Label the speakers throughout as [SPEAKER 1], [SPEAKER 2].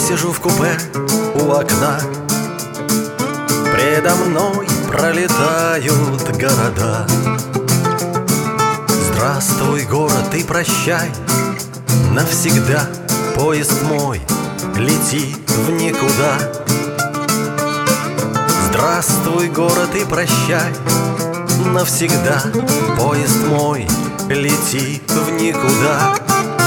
[SPEAKER 1] сижу в купе у окна, предо мной пролетают города. Здравствуй, город, и прощай навсегда. Поезд мой летит в никуда. Здравствуй, город, и прощай навсегда. Поезд мой летит в никуда.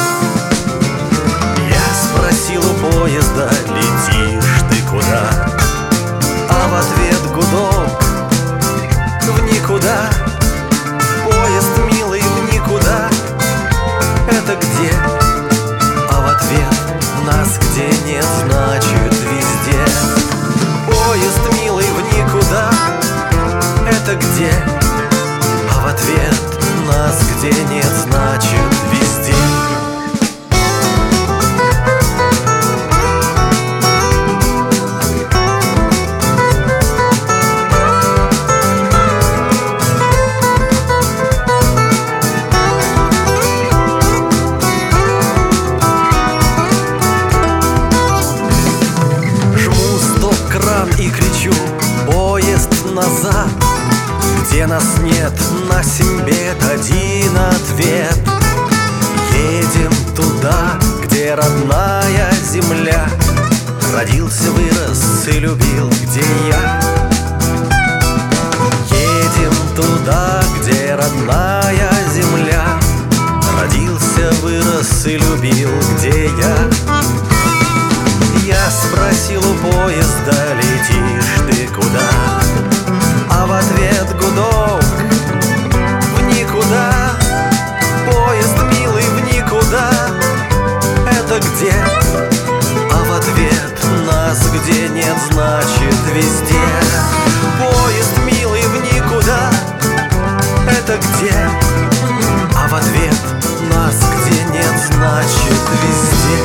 [SPEAKER 1] Я спросил у поезда: летишь ты куда? А в ответ гудок: в никуда. Поезд, милый, в никуда. Это где? А в ответ: нас где нет, значит везде. Поезд, милый, в никуда. Это где? А в ответ: нас где нет, значит везде. И кричу: поезд назад, где нас нет, на 7 бед один ответ. Едем туда, где родная земля. Родился, вырос и любил, где я. Едем туда, где родная земля. Родился, вырос и любил, где я. Я спросил у поезда: летишь ты куда? А в ответ гудок: в никуда. Поезд, милый, в никуда. Это где? А в ответ: нас где нет, значит везде. Поезд, милый, в никуда. Это где? А в ответ: нас где нет, значит везде.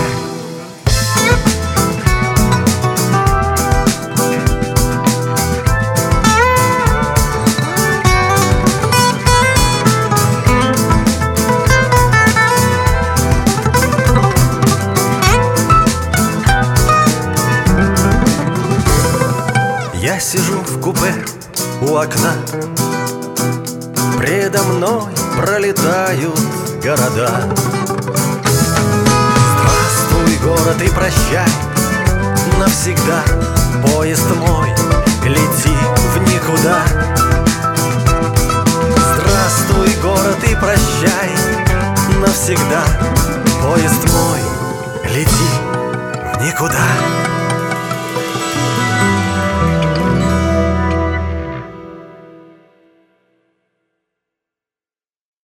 [SPEAKER 1] Я сижу в купе у окна, предо мной пролетают города. Здравствуй, город, и прощай навсегда. Поезд мой летит в никуда.